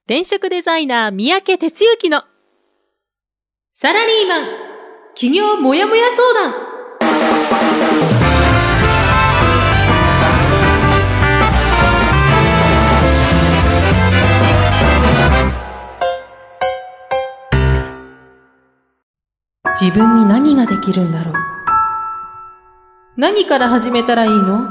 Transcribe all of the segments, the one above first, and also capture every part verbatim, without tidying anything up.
転職デザイナー三宅哲之のサラリーマン企業もやもや相談。自分に何ができるんだろう。何から始めたらいいの？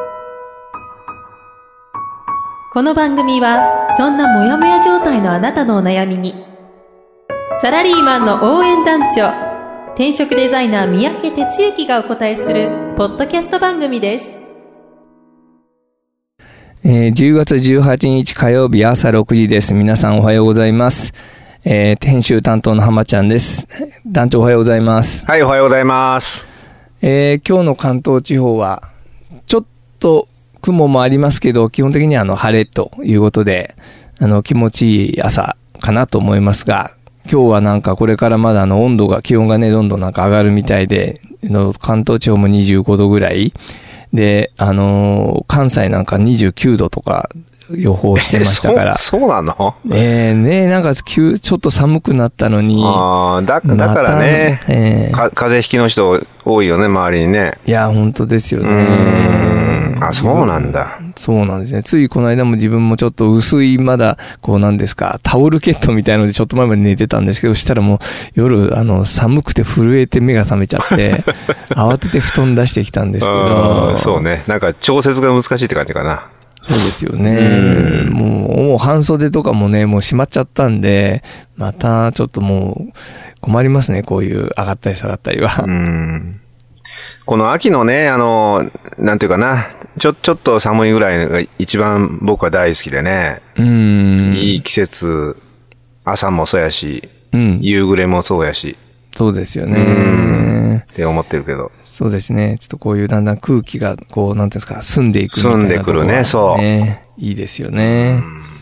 この番組はそんなモヤモヤ状態のあなたのお悩みにサラリーマンの応援団長、転職デザイナー三宅哲之がお答えするポッドキャスト番組です。 えー、じゅうがつじゅうはちにち火曜日朝ろくじです。皆さんおはようございます。えー、編集担当の浜ちゃんです。団長おはようございます。 はい、おはようございます。 えー、今日の関東地方はちょっと雲もありますけど、基本的にはあの晴れということで、あの気持ちいい朝かなと思いますが、今日はなんかこれからまだあの温度が気温がねどんどんなんか上がるみたいで、の関東地方もにじゅうごどぐらいで、あのー、関西なんかにじゅうきゅうどとか予報してましたから。 そ, そうなの？ えー、ねなんか急ちょっと寒くなったのに。 ああ、だだからね、まえー、か風邪ひきの人多いよね周りにね。 いや本当ですよね。 うーん、あ、そうなんだ。 そうなんですね。ついこの間も自分もちょっと薄いまだこうなんですかタオルケットみたいのでちょっと前まで寝てたんですけど、したらもう夜あの寒くて震えて目が覚めちゃって慌てて布団出してきたんですけど。 そうね。なんか調節が難しいって感じかな。 そうですよね。もう、もう半袖とかもね、もう閉まっちゃったんで、またちょっともう困りますね、こういう上がったり下がったりは。 うん。この秋のね、あの、なんていうかな、ちょ、ちょっと寒いぐらいが一番僕は大好きでね。うん。いい季節、朝もそうやし、うん、夕暮れもそうやし。 そうですよね。 って思ってるけど。 そうですね。ちょっとこういうだんだん空気がこうなんていうんですか澄んでいくみたいな、 ね、澄んでくるね、そう。 いいですよね。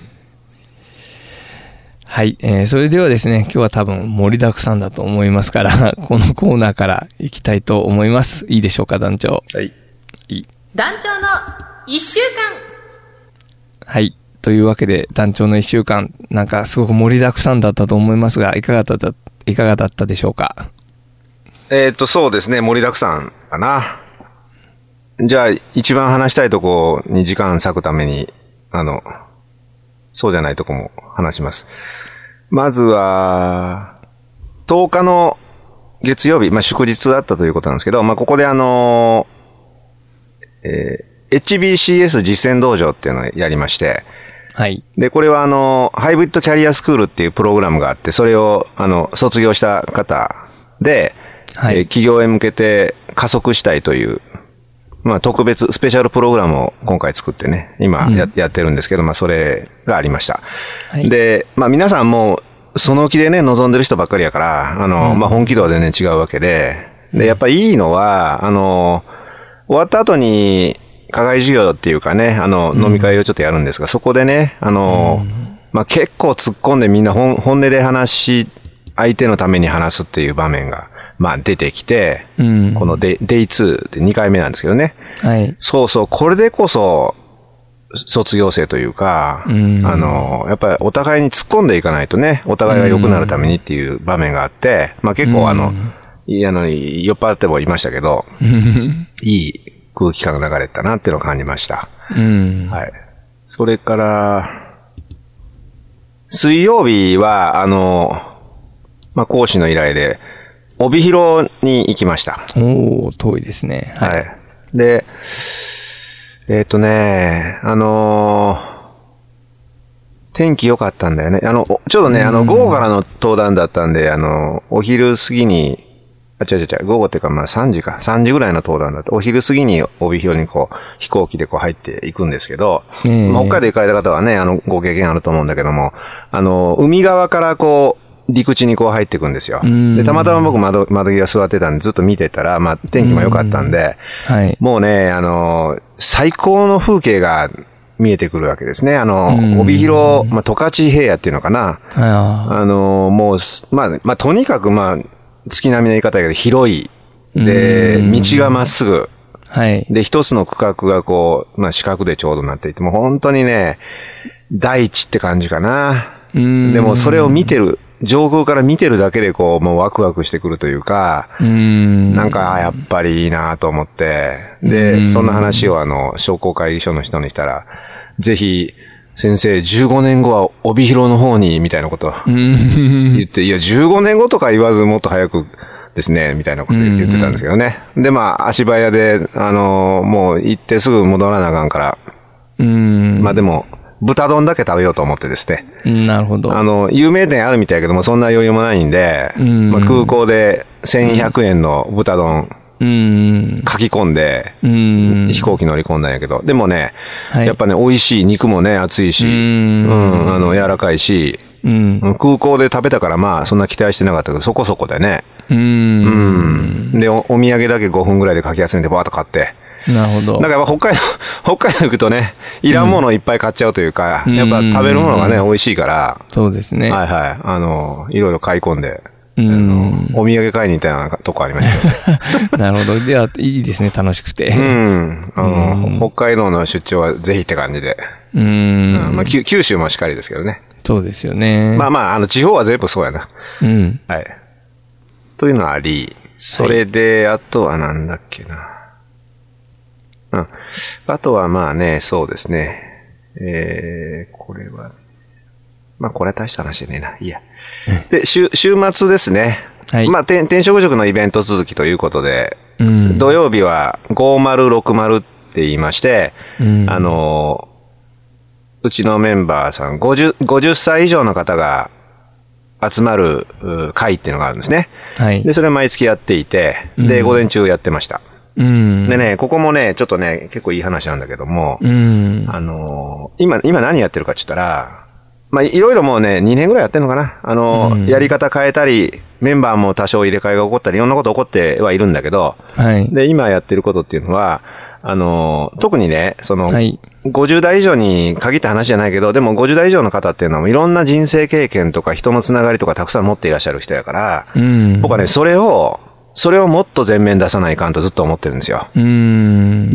はい、えー、それではですね、今日は多分盛りだくさんだと思いますからこのコーナーから行きたいと思います。いいでしょうか団長。 はい。 いい。 団長の一週間。 はい。というわけで団長の一週間なんかすごく盛りだくさんだったと思いますが、いかがだったいかがだったでしょうか。 えっと、そうですね、盛りだくさんかな。じゃあ、一番話したいとこに時間割くために、あの、そうじゃないとこも話します。まずは、とおかの月曜日、まあ、祝日だったということなんですけど、まあ、ここであの、えー、エイチビーシーエス 実践道場っていうのをやりまして、 はい。 で、これはあの、ハイブリッドキャリアスクールっていうプログラムがあって、それを、あの、卒業した方で、はい、えー、企業へ向けて加速したいという、まあ、特別スペシャルプログラムを今回作ってね、今や、うん、やってるんですけど、まあ、それがありました。はい、で、まあ、皆さんもその気でね、望んでる人ばっかりやから、あの、うん、まあ、本気度は全然違うわけで、で、やっぱりいいのは、あの、終わった後に、課外授業っていうかね、あの、飲み会をちょっとやるんですが、うん、そこでね、あの、うん、まあ、結構突っ込んでみんな本、本音で話し、相手のために話すっていう場面が、まあ出てきて、うん、このデイ、デイツーってにかいめなんですけどね。はい。そうそう、これでこそ、卒業生というか、うん、あの、やっぱりお互いに突っ込んでいかないとね、お互いが良くなるためにっていう場面があって、まあ結構あの、うん、いあの、酔っ払ってもいましたけど、いい空気感が流れたなっていうのを感じました。うん、はい。それから、水曜日は、あの、まあ講師の依頼で、帯広に行きました。 おー、遠いですね。 はい。はい、で、えっとね、あのー、天気良かったんだよね。あの、ちょうどね、あの、午後からの登壇だったんで、あの、お昼過ぎに、あ、違う違う違う、午後っていうかまあさんじか、さんじぐらいの登壇だった。お昼過ぎに帯広にこう、飛行機でこう入っていくんですけど、えーまあ、北海道行かれた方はね、あの、ご経験あると思うんだけども、あの、海側からこう、陸地にこう入っていくんですよ。で、たまたま僕窓、窓際座ってたんでずっと見てたら、まあ天気も良かったんで、はい、もうね、あの、最高の風景が見えてくるわけですね。あの、帯広、まあ十勝平野っていうのかな。あの、もう、まあ、まあとにかくまあ、月並みの言い方だけど広い。で、道がまっすぐ。はい。で、一つの区画がこう、まあ四角でちょうどなっていて、もう本当にね、大地って感じかな。 うん。 でもそれを見てる、上空から見てるだけでこう、もうワクワクしてくるというか、 うん。 なんかやっぱりいいなと思って、で、そんな話をあの、商工会議所の人にしたら、ぜひ、先生、じゅうごねんごは帯広の方に、みたいなこと言って、いや、じゅうごねんごとか言わずもっと早くですね、みたいなこと言ってたんですけどね。で、まあ、足早で、あの、もう行ってすぐ戻らなあかんから、 うんまあでも、豚丼だけ食べようと思ってですね。 なるほど。 あの、有名店あるみたいだけども、そんな余裕もないんで、まあ、空港でせんひゃくえんの豚丼、 うん。 書き込んで、 うん。 飛行機乗り込んだんやけど、でもね、 はい、 やっぱね、美味しい、肉もね、厚いし、 うん、うん、あの、柔らかいし、うん、空港で食べたからまあ、そんな期待してなかったけど、そこそこでね。 うん。 うん。でお、お土産だけごふんぐらいで書き休めてバーッと買って。 なるほど。 だからやっぱ北海道、北海道行くとね、いらんものをいっぱい買っちゃうというか、うん、やっぱ食べるものがね、美味しいから。 そうですね。 はいはい。あの、いろいろ買い込んで、 うん、 お土産買いに行ったようなとこありましたよね。 なるほど。では、いいですね、楽しくて。 うん。あの、うん、北海道の出張はぜひって感じで。 うん。 うんまあ、九州もしっかりですけどね。 そうですよね。 まあまあ、あの、地方は全部そうやな。 うん。 はい。というのあり、それで、あとはなんだっけな。うん。あとはまあね、そうですね。えー、これは、まあこれは大した話じゃねえな。いいや。で、週、週末ですね。はい。まあ、転職塾のイベント続きということで、うん、土曜日はごまるろくまるって言いまして、うん、あの、うちのメンバーさん、ごじゅう、ごじゅっさい以上の方が集まる会っていうのがあるんですね。はい。で、それ毎月やっていて、で、午前中やってました。うん。でね、ここもね、ちょっとね、結構いい話なんだけども、うん。あの、今、今何やってるかって言ったら、まあ、いろいろもうね、にねんぐらいやってるのかな。あの、うん、やり方変えたり、メンバーも多少入れ替えが起こったり、いろんなこと起こってはいるんだけど、はい。で、今やってることっていうのは、あの、特にね、その、はい。ごじゅうだい以上に限った話じゃないけど、でもごじゅうだい以上の方っていうのは、いろんな人生経験とか人のつながりとかたくさん持っていらっしゃる人やから、うん。僕はね、それを、それをもっと前面出さないかんとずっと思ってるんですよ。うん。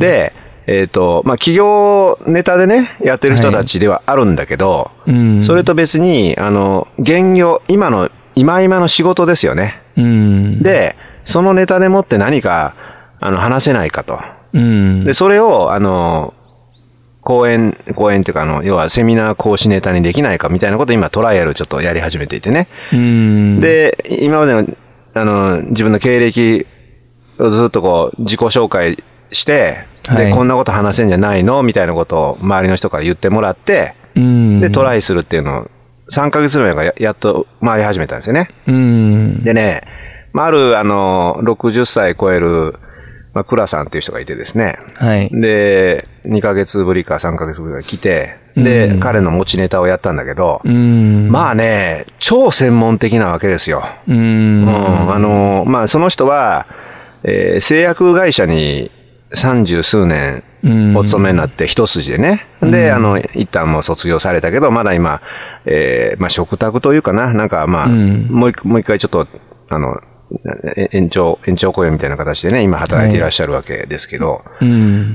で、えっ、ー、と、まあ、企業ネタでね、やってる人たちではあるんだけど、はい、うん、それと別に、あの、現業、今の、今今の仕事ですよね。うん、で、そのネタでもって何か、あの、話せないかと。うん、で、それを、あの、講演、講演っていうか、あの、要はセミナー講師ネタにできないかみたいなことを今トライアルちょっとやり始めていてね。うん、で、今までの、あの、自分の経歴をずっとこう、自己紹介して、で、はい、こんなこと話せんじゃないのみたいなことを周りの人から言ってもらって、うん、で、トライするっていうのをさんかげつ前から や, やっと回り始めたんですよね。うん、でね、まあ、ある、あの、ろくじゅっさい超える、まあ、クラさんっていう人がいてですね。はい。で、にかげつぶりかさんかげつぶりか来て、で、うん、彼の持ちネタをやったんだけど、うん、まあね、超専門的なわけですよ。うん。うん、あの、まあ、その人は、えー、製薬会社に三十数年お勤めになって一筋でね。うん、で、あの、一旦もう卒業されたけど、まだ今、えー、まあ、食卓というかな、なんかまあ、うん、もう一、もう一回ちょっと、あの、延長、延長雇用みたいな形でね、今働いていらっしゃるわけですけど、はいうん、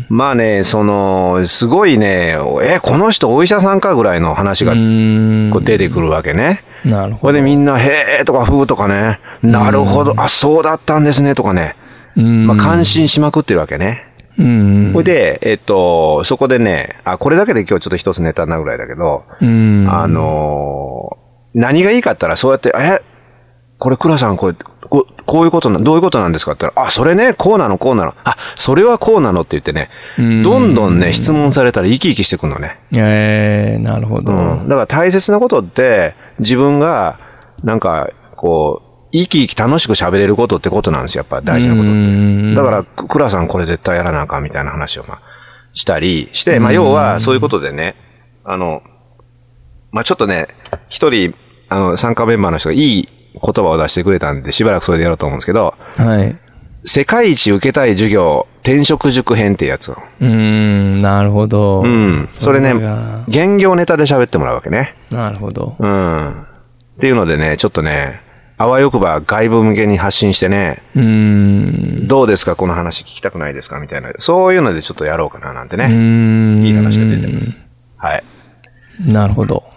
まあね、その、すごいね、え、この人お医者さんかぐらいの話がこう出てくるわけね。なるほど。これでみんな、へーとかふーとかね、なるほど、あ、そうだったんですねとかね、まあ、感心しまくってるわけね。うん。それで、えっと、そこでね、あ、これだけで今日ちょっと一つネタなぐらいだけど、うん。あの、何がいいかって言ったら、そうやって、え、これ、倉さん、これ、こう、こういうことな、どういうことなんですかって言ったら、あ、それね、こうなの、こうなの。あ、それはこうなのって言ってね、どんどんね、質問されたら生き生きしてくるのね。ええー、なるほど。うん。だから大切なことって、自分が、なんか、こう、生き生き楽しく喋れることってことなんですよ、やっぱ大事なことって。だから、倉さんこれ絶対やらなあかんみたいな話をまあ、したりして、まあ要はそういうことでね、あの、まあちょっとね、一人、あの、参加メンバーの人がいい言葉を出してくれたんで、しばらくそれでやろうと思うんですけど、はい。世界一受けたい授業、転職塾編っていうやつを。うーん、なるほど。うん。それね、現業ネタで喋ってもらうわけね。なるほど。うん。っていうのでね、ちょっとね、あわよくば外部向けに発信してね、うーんどうですかこの話聞きたくないですかみたいな、そういうのでちょっとやろうかななんてね、うーんいい話が出てます。はい。なるほど。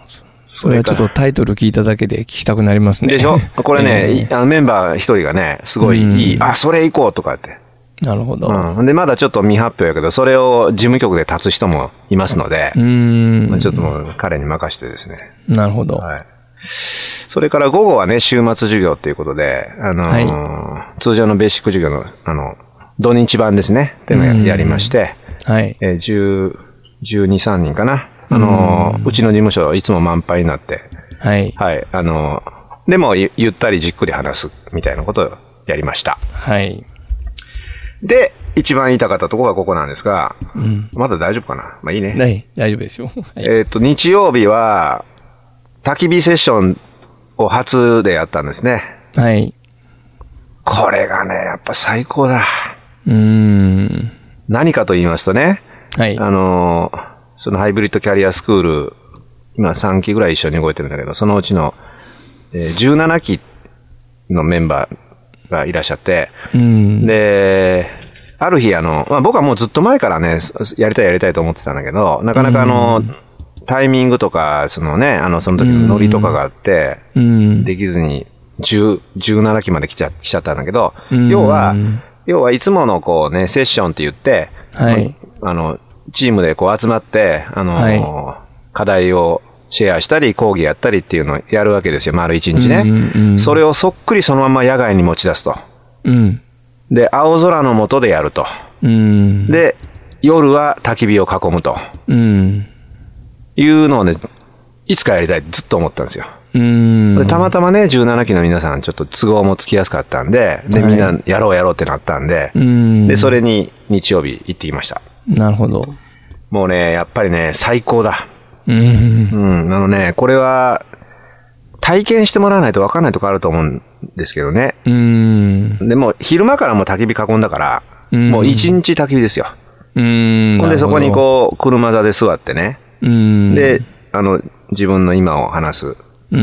それはちょっとタイトル聞いただけで聞きたくなりますね。 でしょこれね、えー、あのメンバー一人がね、すごいいい、あ、それ行こうとかって。 なるほど。 うん。で、まだちょっと未発表やけど、それを事務局で立つ人もいますので、 うん、 まあ、ちょっともう彼に任してですね。 なるほど。 はい。それから午後はね、週末授業ということで、あのーはい、通常のベーシック授業の、あの、土日版ですね、っていうのをやりまして、 はい。 えー、じゅう、じゅうに、さんにんかな。あのー、うちの事務所いつも満杯になって、 はい。 はい。あのー、でもゆ、ゆったりじっくり話すみたいなことをやりました。 はい。 で、一番言いたかったところがここなんですが、 うん、 まだ大丈夫かなまあいいね。 はい、大丈夫ですよ。はい、 えっと、日曜日は、焚き火セッションを初でやったんですね。 はい。 これがね、やっぱ最高だ。 うーん。 何かと言いますとね、 はい。 あの、そのハイブリッドキャリアスクール、今さんきぐらい一緒に動いてるんだけど、そのうちの、えー、じゅうななきのメンバーがいらっしゃって、 うん、 で、ある日あの、まあ、僕はもうずっと前からね、やりたいやりたいと思ってたんだけど、なかなかあの、うん、タイミングとか、そのね、あの、その時のノリとかがあって、うん、できずに、じゅう、じゅうななきまで来ちゃ、来ちゃったんだけど、うん、要は、要はいつものこうね、セッションって言って、 はい。 あの、チームでこう集まって、あの、はい、課題をシェアしたり、講義やったりっていうのをやるわけですよ、丸一日ね、うんうん。それをそっくりそのまま野外に持ち出すと。 うん、 で、青空の下でやると。 うん、 で、夜は焚き火を囲むと。 うん、 いうのをね、いつかやりたいってずっと思ったんですよ。 うんでたまたまね、じゅうななきの皆さんちょっと都合もつきやすかったんで、で、みんなやろうやろうってなったんで、 はい、 で、それに日曜日行ってきました。 なるほど。 もうね、やっぱりね、最高だ。 うん。 うん。あのね、これは、体験してもらわないと分かんないとこあると思うんですけどね。 うん。 でも、昼間からもう焚き火囲んだから、うん、もう一日焚き火ですよ。 うん。 ほんで、そこにこう、車座で座ってね。 うん。 で、あの、自分の今を話す。 うん。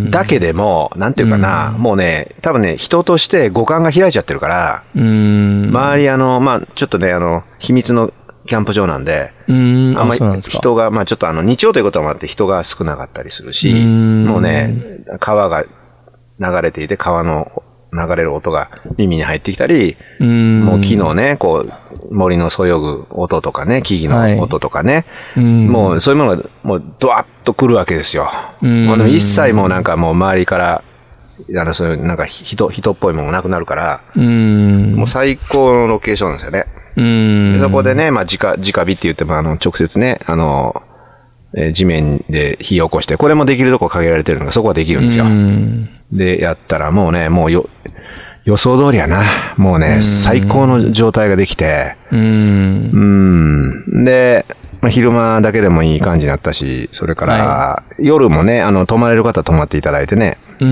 だけでも、なんていうかな、うん、もうね、多分ね、人として五感が開いちゃってるから、 うん。 周りあの、まあ、ちょっとね、あの、秘密のキャンプ場なんで、 うん。 あんまり人が、まあちょっとあの、日曜ということもあって人が少なかったりするし、 うん、 もうね、川が流れていて、川の流れる音が耳に入ってきたり、 うん、 もう木のね、こう、森のそよぐ音とかね、木々の音とかね、 はい、 もうそういうものがもうドワッと来るわけですよ。 うん、 もうでも一切もうなんかもう周りから、あの、そういうなんか人、人っぽいものがなくなるから、 うん、 もう最高のロケーションですよね。 うんでそこでね、まあ、直、直火って言っても、あの、直接ね、あの、えー、地面で火を起こして、これもできるとこ限られてるのが、そこはできるんですよ。で、やったらもうね、もうよ、予想通りやな。もうね、最高の状態ができて、 うん。 うん。で、まあ、昼間だけでもいい感じになったし、それから、はい、夜もね、あの、泊まれる方泊まっていただいてね。 うん。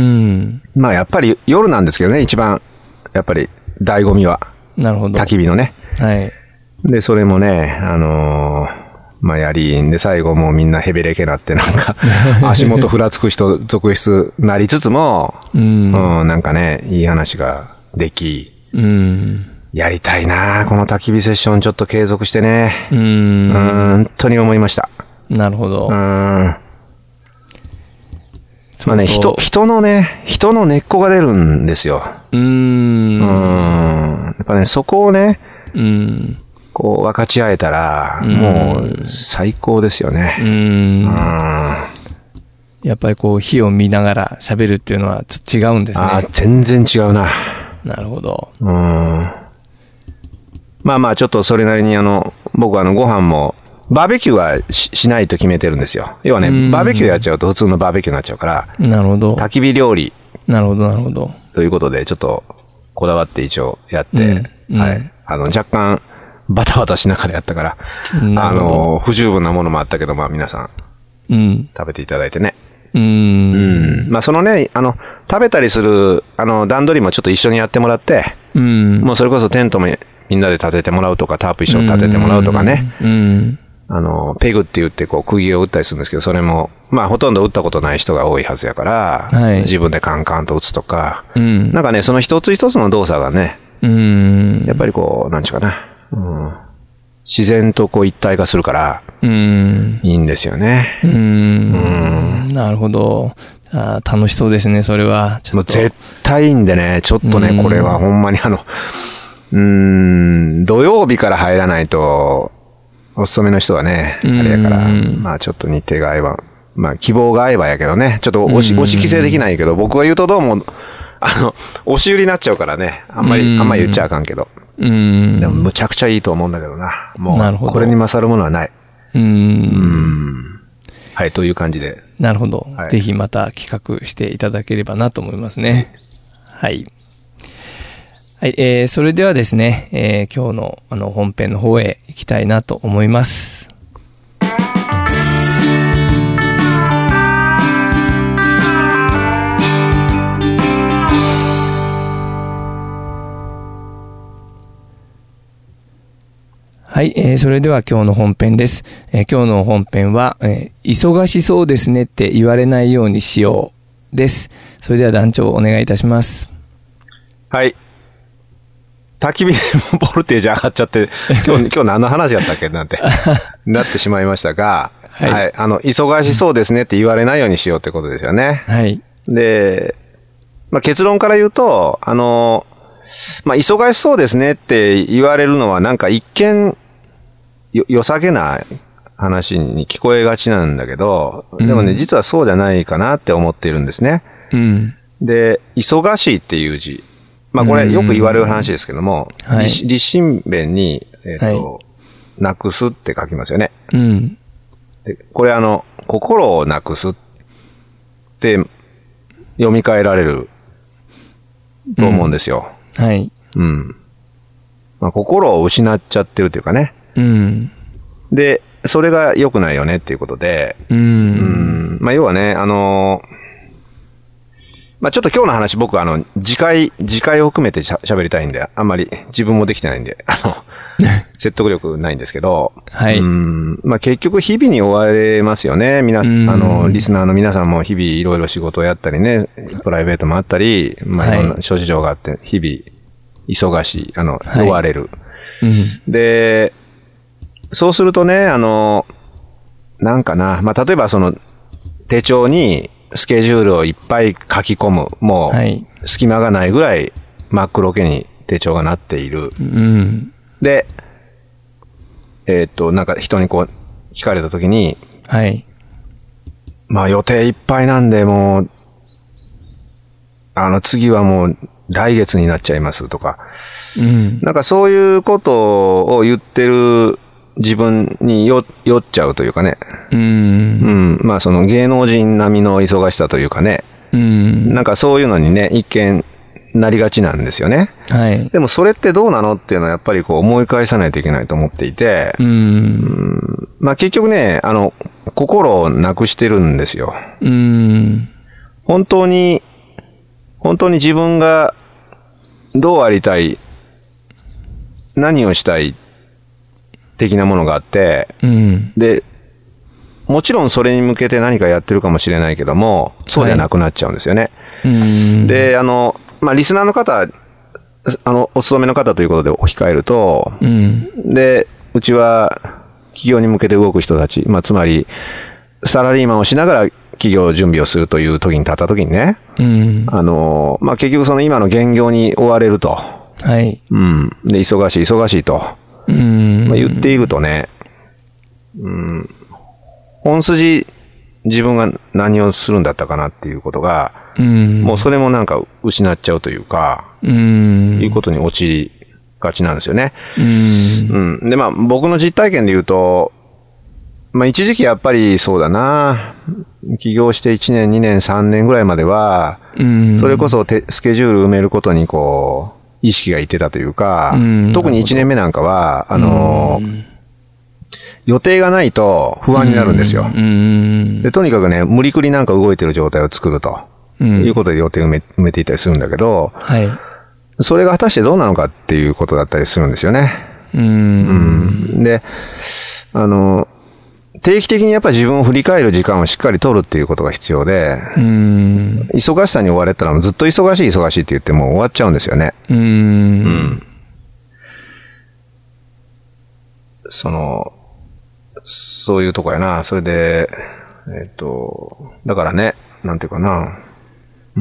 まあ、やっぱり夜なんですけどね、一番、やっぱり、醍醐味は。 なるほど。 焚き火のね。 はい。 で、それもね、あのー、まあ、やりんで、最後もうみんなヘベレケなってなんか、足元ふらつく人続出なりつつも、 うん、 うん、なんかね、いい話ができ、 うん、 やりたいなこの焚き火セッションちょっと継続してね、 うん、 うん、本当に思いました。 なるほど。 うん。まあね、人、人のね、人の根っこが出るんですよ。 うーん。 うん。やっぱね、そこをね、 うん。 こう分かち合えたら、もう最高ですよね。 うん。 うん。 やっぱりこう火を見ながら喋るっていうのはちょっと違うんですね。 ああ、全然違うな。 なるほど。 うん。まあまあ、ちょっとそれなりにあの、僕はあの、ご飯も、バーベキューは し, しないと決めてるんですよ。要はね、バーベキューやっちゃうと普通のバーベキューになっちゃうから。 なるほど。 焚き火料理。 なるほど、なるほど。 ということで、ちょっと、こだわって一応やって、 うんうん、 はい。あの、若干、バタバタしながらやったから、あの、不十分なものもあったけど、まあ皆さん、 うん、 食べていただいてね。 うん。うん。 まあそのね、あの、食べたりする、あの、段取りもちょっと一緒にやってもらって、 うん。 もうそれこそテントもみんなで立ててもらうとか、タープ一緒に立ててもらうとかね。 うん。うん、 あの、ペグって言ってこう、釘を打ったりするんですけど、それも、まあほとんど打ったことない人が多いはずやから、 はい、 自分でカンカンと打つとか、 うん。 なんかね、その一つ一つの動作がね、 うん。 やっぱりこう、なんちゅうかな、うん。 自然とこう一体化するから、 うん。 いいんですよね。 うん。うんなるほど。あ楽しそうですね、それは。 もう絶対いいんでね、ちょっとね、これはほんまにあの、うーん、土曜日から入らないと、お勤めの人はね、あれやから、まあちょっと日程が合えば、まあ希望が合えばやけどね、ちょっと押し、押し規制できないけど、僕が言うとどうも、あの、押し売りになっちゃうからね、あんまり、あんまり言っちゃあかんけど。うん。でもむちゃくちゃいいと思うんだけどな。もう、これに勝るものはない。うん。うんはい、という感じで。 なるほど。はい、ぜひまた企画していただければなと思いますね。はい。はい、えー、それではですね、えー、今日のあの本編の方へ行きたいなと思います。はい、えー、それでは今日の本編です。えー、今日の本編は、えー、忙しそうですねって言われないようにしようです。それでは団長お願いいたします。 はい。焚き火でもボルテージ上がっちゃって、今日、今日何の話やったっけなんて、なってしまいましたが、はい、はい。あの、忙しそうですねって言われないようにしようってことですよね。はい。で、まあ、結論から言うと、あの、まあ、忙しそうですねって言われるのはなんか一見、よ、良さげな話に聞こえがちなんだけど、でもね、うん、実はそうじゃないかなって思っているんですね。うん。で、忙しいっていう字。まあこれよく言われる話ですけども、はい、立身弁に、えっと、はい、なくすって書きますよね。うん。でこれあの、心をなくすって読み替えられると思うんですよ。うん、はい。うん。まあ心を失っちゃってるというかね。うん。で、それが良くないよねっていうことで、うん。うん、まあ要はね、あのー、まあちょっと今日の話僕あの、次回、次回を含めてしゃ喋りたいんで、あんまり自分もできてないんで、あの、説得力ないんですけど、はい。うん。まあ結局日々に追われますよね。みな、あの、リスナーの皆さんも日々いろいろ仕事をやったりね、プライベートもあったり、まあいろんな諸事情があって、日々忙しい、あの、追われる。はいうん、で、そうするとね、あの、なんかな、まあ例えばその、手帳に、スケジュールをいっぱい書き込む。もう、隙間がないぐらい真っ黒けに手帳がなっている。うん、で、えー、っと、なんか人にこう、聞かれたときに、はい。まあ予定いっぱいなんで、もう、あの次はもう来月になっちゃいますとか、うん、なんかそういうことを言ってる自分によ酔っちゃうというかね。うん。うん。まあその芸能人並みの忙しさというかね。うん。なんかそういうのにね、一見なりがちなんですよね。はい。でもそれってどうなのっていうのはやっぱりこう思い返さないといけないと思っていて。うん。うんまあ結局ね、あの、心をなくしてるんですよ。うん。本当に、本当に自分がどうありたい、何をしたい、的なものがあって、うん、で、もちろんそれに向けて何かやってるかもしれないけども、そうじゃなくなっちゃうんですよね。はい、で、あの、まあ、リスナーの方、あの、お勤めの方ということで置き換えると、うん、で、うちは企業に向けて動く人たち、まあ、つまり、サラリーマンをしながら企業準備をするという時に立った時にね、うん、あの、まあ、結局その今の現業に追われると。はい。うん。で、忙しい、忙しいと。うんまあ、言っているとね、うん、本筋自分が何をするんだったかなっていうことが、うん、もうそれもなんか失っちゃうというか、うん、いうことに陥りがちなんですよね。うん、うん、で、まあ僕の実体験で言うと、まあ一時期やっぱりそうだな、起業していちねん、にねん、さんねんぐらいまでは、うん、それこそスケジュール埋めることにこう、意識がいってたというか、うん、特にいちねんめなんかは、あのーうん、予定がないと不安になるんですよ、うん。で、とにかくね、無理くりなんか動いてる状態を作ると、うん、いうことで予定を埋め、埋めていたりするんだけど、はい、それが果たしてどうなのかっていうことだったりするんですよね。うん、うん、で、あの、定期的にやっぱり自分を振り返る時間をしっかり取るっていうことが必要で、うん、忙しさに追われたらずっと忙しい忙しいって言っても終わっちゃうんですよね。うん、うん、 その、そういうとこやな。それで、えっと、だからね、なんていうかな。うん。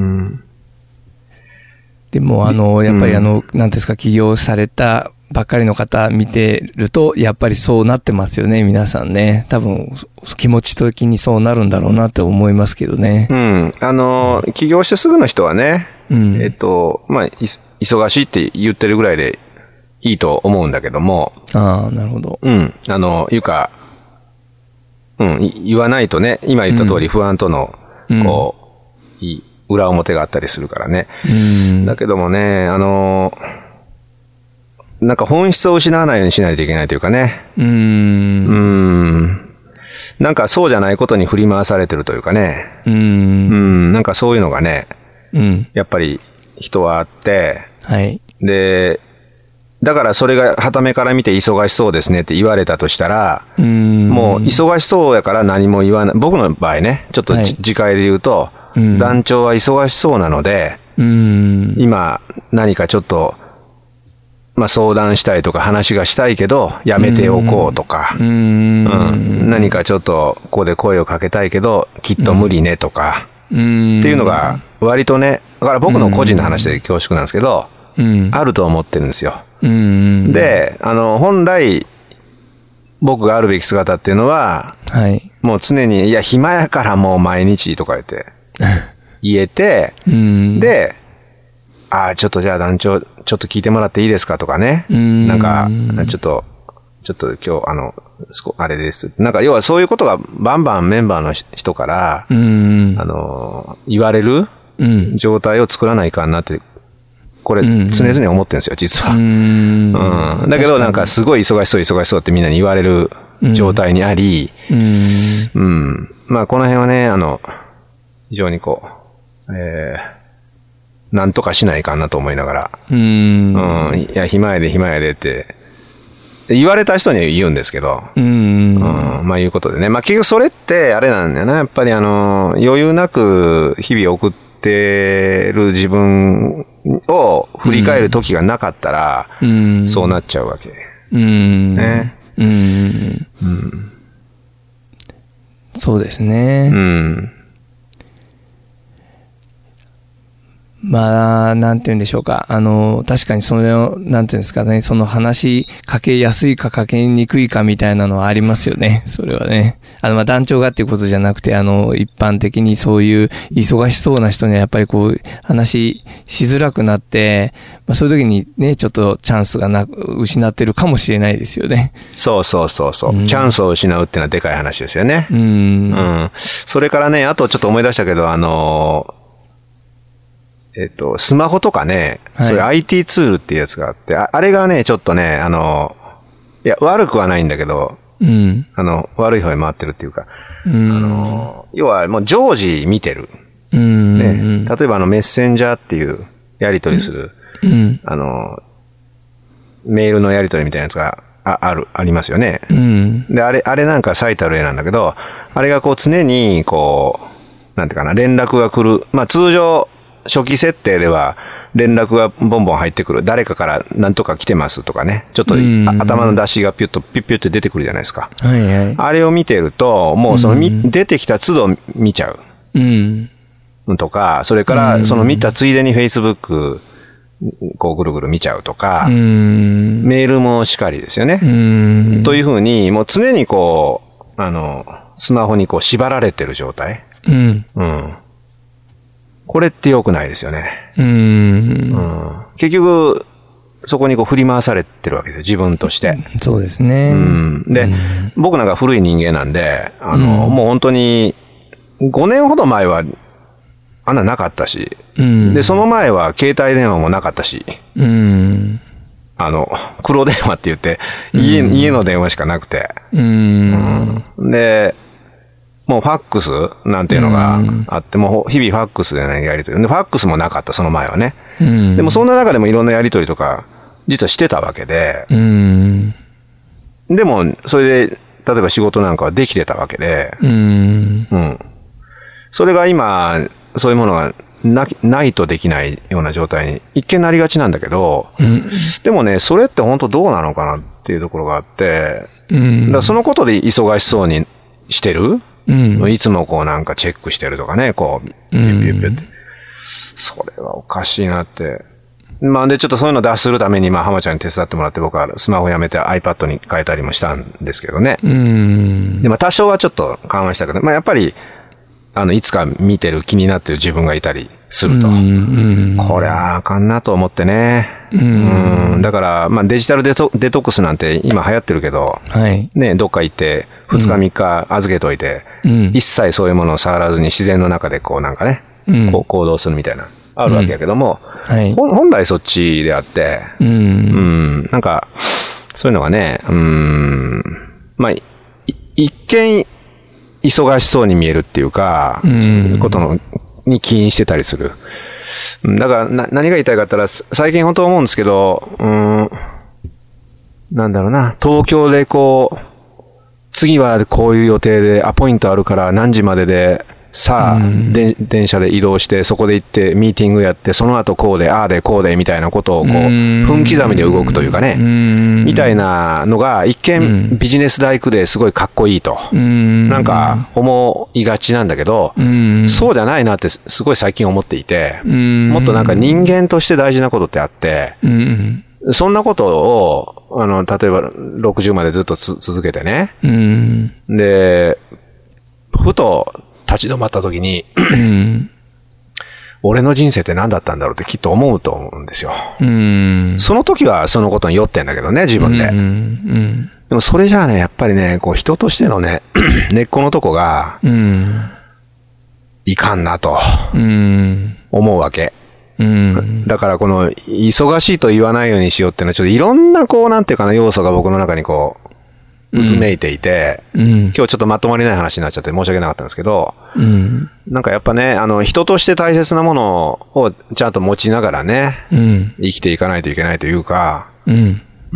でも、あの、やっぱりあの、うん、なんですか、起業されたばっかりの方見てると、やっぱりそうなってますよね、皆さんね。多分、気持ち的にそうなるんだろうなって思いますけどね。 うん。あの、起業してすぐの人はね、うん、えっと、まあ、忙しいって言ってるぐらいでいいと思うんだけども。 ああ、なるほど。 うん。あの、いうか、うん、言わないとね、今言った通り不安との、うん、こう、いい裏表があったりするからね。うん、だけどもね、あの、なんか本質を失わないようにしないといけないというかね。うーん。うーん。なんかそうじゃないことに振り回されてるというかね。うーん。うん。なんかそういうのがね、うん。やっぱり人はあって、はい。で、だからそれが傍目から見て忙しそうですねって言われたとしたら、うーん。もう忙しそうやから何も言わない。僕の場合ね、ちょっと、はい、次回で言うと、うん、団長は忙しそうなので、うーん。今何かちょっと、まあ相談したいとか話がしたいけど、やめておこうとか、うん、うん、何かちょっとここで声をかけたいけど、きっと無理ねとか、うん、っていうのが割とね、だから僕の個人の話で恐縮なんですけど、うん、あると思ってるんですよ。うん、で、あの、本来、僕があるべき姿っていうのは、はい、もう常に、いや、暇やからもう毎日とか言って、言えて、うん、で、ああ、ちょっとじゃあ団長、ちょっと聞いてもらっていいですかとかね。んなんか、ちょっと、ちょっと今日、あの、あれです。なんか、要はそういうことがバンバンメンバーの人から、あの、言われる状態を作らないかなって、これ、常々思ってるんですよ、実は。うん。だけど、なんか、すごい忙しそう、忙しそうってみんなに言われる状態にあり、うん。まあ、この辺はね、あの、非常にこう、えー、なんとかしないかなと思いながら。うーん。うん。いや、暇やで、暇やでって、言われた人には言うんですけど。うーん。うん。まあ、いうことでね。まあ、結局それって、あれなんだよな。やっぱりあの、余裕なく日々送ってる自分を振り返る時がなかったら、うん、そうなっちゃうわけ。うん。ね。うん。 うん。そうですね。うん。まあ、なんて言うんでしょうか。あの、確かにそれを、なんて言うんですかね、その話かけやすいかかけにくいかみたいなのはありますよね。それはね。あの、まあ、団長がっていうことじゃなくて、あの、一般的にそういう忙しそうな人にはやっぱりこう、話しづらくなって、まあ、そういう時にね、ちょっとチャンスがな、失ってるかもしれないですよね。 そうそうそうそう、うん。チャンスを失うっていうのはでかい話ですよね。うん。うん。それからね、あとちょっと思い出したけど、あの、えっと、スマホとかね、はい、そういう アイティー ツールっていうやつがあって、あ, あれがね、ちょっとね、あの、いや、悪くはないんだけど、うん、あの、悪い方に回ってるっていうか、うん、あの、要はもう常時見てる。うんね、例えばあの、メッセンジャーっていうやり取りする、うん、あの、メールのやり取りみたいなやつがあある、ありますよね。うん、で、あれ、あれなんか最たる例なんだけど、あれがこう常にこう、なんていうかな、連絡が来る。まあ通常、初期設定では連絡がボンボン入ってくる。誰かから何とか来てますとかね。ちょっと頭の出しがピュッとピュッピュッと出てくるじゃないですか。はいはい、あれを見てると、もうそのみ出てきた都度見ちゃう。うん。とか、それからその見たついでに Facebook こうぐるぐる見ちゃうとか、うんメールもしかりですよね。うんというふうに、もう常にこう、あの、スマホにこう縛られてる状態。うん。うんこれって良くないですよね。うーん、うん。結局、そこにこう振り回されてるわけですよ、自分として。 そうですね。うん、 で、うん、僕なんか古い人間なんで、あの、うん、もう本当に、ごねんほど前は、あんななかったし、うん、で、その前は携帯電話もなかったし、うん、あの、黒電話って言って、家、うん、家の電話しかなくて、うんうん、で、もうファックスなんていうのがあって、もう日々ファックスでね、やりとり。で、ファックスもなかった、その前はね。うん、でもそんな中でもいろんなやりとりとか、実はしてたわけで。うん、でも、それで、例えば仕事なんかはできてたわけで。うん、うん、それが今、そういうものがな、ないとできないような状態に一見なりがちなんだけど、うん、でもね、それって本当どうなのかなっっていうところがあって、 うん、 だからそのことで忙しそうにしてる、うん、いつもこうなんかチェックしてるとかね、こう、ビュッビュッビュッって。それはおかしいなって。まあで、ちょっとそういうの出するために、まあ、浜ちゃんに手伝ってもらって、僕はスマホやめて iPad に変えたりもしたんですけどね。 うん。 で、まあ多少はちょっと緩和したけど、まあやっぱり、あの、いつか見てる気になってる自分がいたりすると。うん。これはあかんなと思ってね。うん。うんだから、まあデジタルデト、デトックスなんて今流行ってるけど、はい。ね、どっか行って、ふつかみっか預けといて、うん、一切そういうものを触らずに自然の中でこうなんかね、うん、こう行動するみたいな、あるわけやけども、うんはい、本来そっちであって、うん、うん、なんか、そういうのがね、うん、まあ、一見忙しそうに見えるっていうか、うん、ことのに起因してたりする。だからな、何が言いたいかって言ったら、最近本当思うんですけど、うん、なんだろうな、東京でこう、次はこういう予定でアポイントあるから何時までで、さあ、うん、で電車で移動して、そこで行ってミーティングやって、その後こうで、ああでこうでみたいなことをこう、分刻みで動くというかね、みたいなのが一見ビジネスライクですごいかっこいいと、なんか思いがちなんだけど、そうじゃないなってすごい最近思っていて、もっとなんか人間として大事なことってあって、そんなことを、あの、例えばろくじゅうまでずっとつ続けてね、で、ふと、立ち止まった時に、うん、俺の人生って何だったんだろうってきっと思うと思うんですよ。うん、その時はそのことに酔ってんだけどね、自分で。うんうん、でもそれじゃあね、やっぱりね、こう人としてのね、根っこのとこが、うん、いかんなと、思うわけ。うん、だからこの、忙しいと言わないようにしようっていうのは、ちょっといろんなこう、なんていうかな、要素が僕の中にこう、うつめいていて、うん、今日ちょっとまとまりない話になっちゃって申し訳なかったんですけど、うん、なんかやっぱね、あの、人として大切なものをちゃんと持ちながらね、うん、生きていかないといけないというか、うんうん、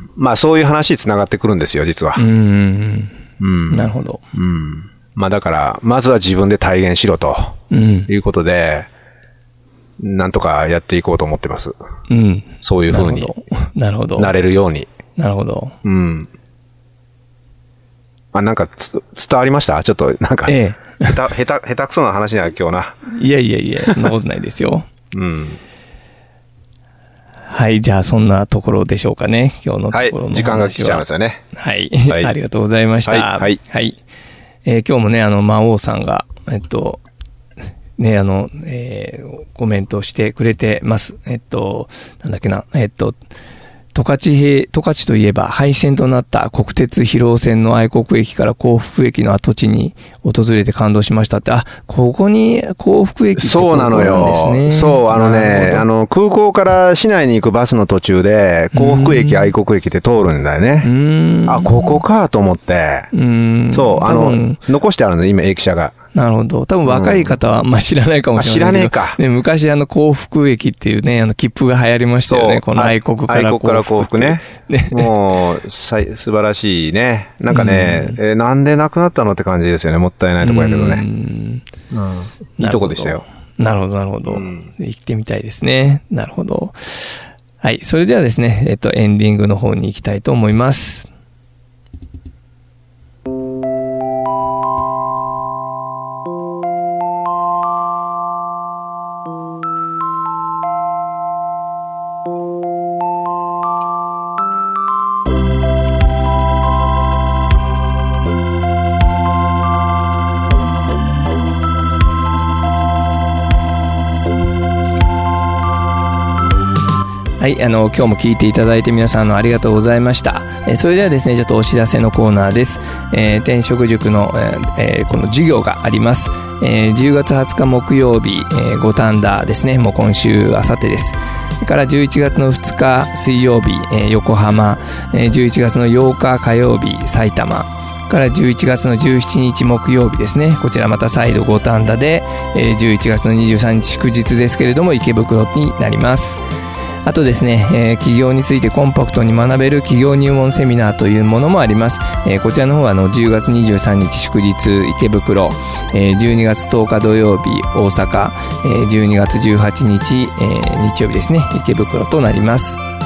まあそういう話につながってくるんですよ、実は。うんうん、 なるほど。 うん、まあだから、まずは自分で体現しろと、いうことで、なんとかやっていこうと思ってます。うん、そういうふうになれるように。 なるほど。 うん。あ、なんかつ、伝わりました？ちょっと、なんか、ええ、下手、下手、下手くそな話だ、今日な。 いやいやいや、そんなことないですよ。うん。はい、じゃあ、そんなところでしょうかね、今日のところの話は。 はい、時間が来ちゃいますよね。 はい。はい、ありがとうございました。はい。はい。はい、えー、今日もね、あの、魔王さんが、えっと、ね、あの、えー、コメントしてくれてます。えっと、なんだっけな、えっと、十勝平、十勝といえば廃線となった国鉄広尾線の愛国駅から幸福駅の跡地に訪れて感動しましたって、あ、ここに幸福駅ってここなんですね。そうなのよ。 そう、あのね、あの、空港から市内に行くバスの途中で、幸福駅、愛国駅って通るんだよね。うん。あ、ここかと思って。うん。そう、あの、残してあるの、今、駅舎が。 なるほど。多分若い方はあんま知らないかもしれないけど、うん、知らねえか。ね、昔あの幸福駅っていうね、あの切符が流行りましたよね。この愛国から幸福。愛国から幸福ね。ねもう、さい、素晴らしいね。なんかね、うん、えー、なんでなくなったのって感じですよね。もったいないとこやけどね。うん。うん、いいとこでしたよ。 なるほど、なるほど。うん、行ってみたいですね。なるほど。はい。それではですね、えっと、エンディングの方に行きたいと思います。はい、あの、今日も聞いていただいて皆さんのありがとうございました。えー、それではですね、ちょっとお知らせのコーナーです。えー、転職塾の、えー、この授業があります。えー、じゅうがつはつか木曜日、えー、五反田ですね、もう今週、あさってです。それからじゅういちがつのふつか水曜日、えー、横浜、えー、じゅういちがつのようか火曜日、埼玉、からじゅういちがつのじゅうしちにち木曜日ですね。こちらまた再度五反田で、えー、じゅういちがつのにじゅうさんにち祝日ですけれども、池袋になります。あとですね、えー、企業についてコンパクトに学べる企業入門セミナーというものもあります。えー、こちらの方はあのじゅうがつにじゅうさんにち祝日池袋、えー、じゅうにがつとおか土曜日大阪、えー、じゅうにがつじゅうはちにち、えー、日曜日ですね池袋となります。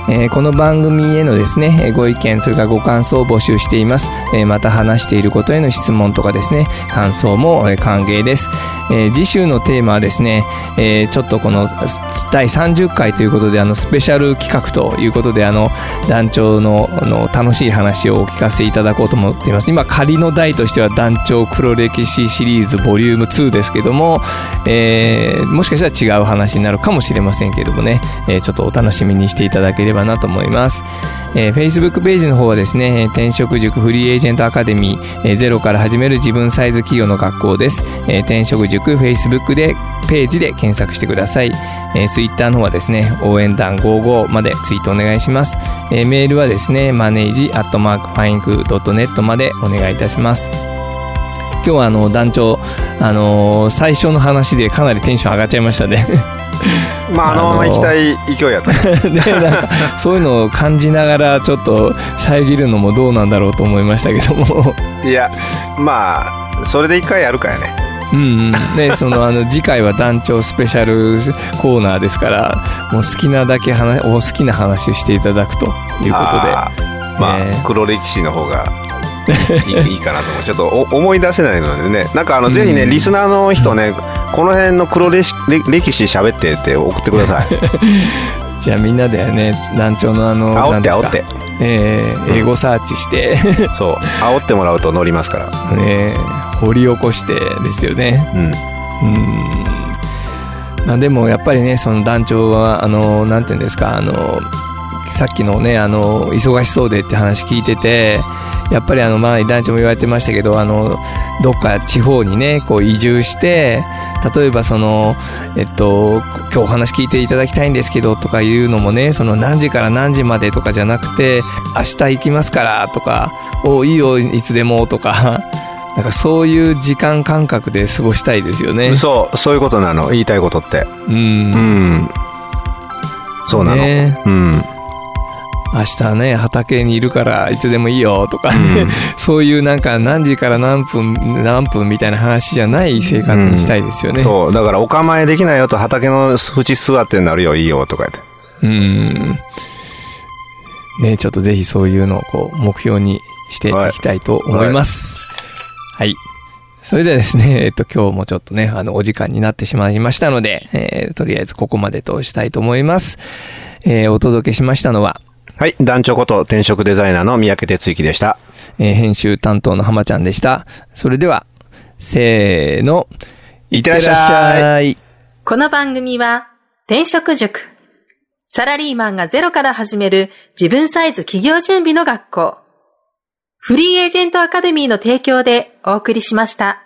えー、この番組へのですね、ご意見、それからご感想を募集しています。えー、また話していることへの質問とかですね、感想も、えー、歓迎です。えー、次週のテーマはですね、えー、ちょっとこのだいさんじゅっかいということで、あのスペシャル企画ということで、あの団長の、あの楽しい話をお聞かせいただこうと思っています。今仮の題としては団長黒歴史シリーズボリュームツーですけども、えー、もしかしたら違う話になるかもしれませんけどもね、えー、ちょっとお楽しみにしていただければなと思います。えー、Facebook ページの方はですね、転職塾フリーエージェントアカデミー、えー、ゼロから始める自分サイズ企業の学校です。えー、転職塾 Facebook でページで検索してください。えー、Twitter の方はですね、応援団ごじゅうごまでツイートお願いします。えー、メールはですね、マネージアットマークファインクドットネットまでお願いいたします。今日はあの団長、あのー、最初の話でかなりテンション上がっちゃいましたね。 まあ、あのまま行きたい勢いやった、 ね、なんかそういうのを感じながらちょっと遮るのもどうなんだろうと思いましたけども。 いや、まあそれで一回やるかやね。 うんうんね、そのあの次回は団長スペシャルコーナーですから、もう好きなだけ話お好きな話をしていただくということで、 あ、まあ、えー、黒歴史の方がいい, いいかなと思う。ちょっとお思い出せないのでね、なんかあの、うん、ぜひねリスナーの人ね、この辺の黒歴史喋ってって送ってください。 じゃあみんなでね、団長のあの煽って煽って、 えー、英語サーチして、 うん、そう煽ってもらうと乗りますから、 ね、掘り起こしてですよね。うん、うん、まあでもやっぱりね、その団長はあのなんていうんですか、あのさっきのね、あの忙しそうでって話聞いてて、やっぱりあの前団長も言われてましたけど、あのどっか地方にねこう移住して、例えばそのえっと今日お話聞いていただきたいんですけどとかいうのもね、その何時から何時までとかじゃなくて、明日行きますからとか、おいいよいつでもとか、なんかそういう時間感覚で過ごしたいですよね。 そうそういうことなの、言いたいことって。うん、うん、そうなの、ね、うん。 明日ね畑にいるからいつでもいいよとか、ね、うん、そういうなんか何時から何分何分みたいな話じゃない生活にしたいですよね。 うん、そうだからお構いできないよと、畑の縁座ってなるよいいよとか言って、 うん、ね、ちょっとぜひそういうのをこう目標にしていきたいと思います。はい、はい、それではですね、えっと今日もちょっとねあのお時間になってしまいましたので、えー、とりあえずここまでとしたいと思います。えー、お届けしましたのは、 はい、団長こと転職デザイナーの三宅哲之でした。 えー、編集担当の浜ちゃんでした。それではせーの、いってらっしゃい。 この番組は転職塾、サラリーマンがゼロから始める自分サイズ企業準備の学校、フリーエージェントアカデミーの提供でお送りしました。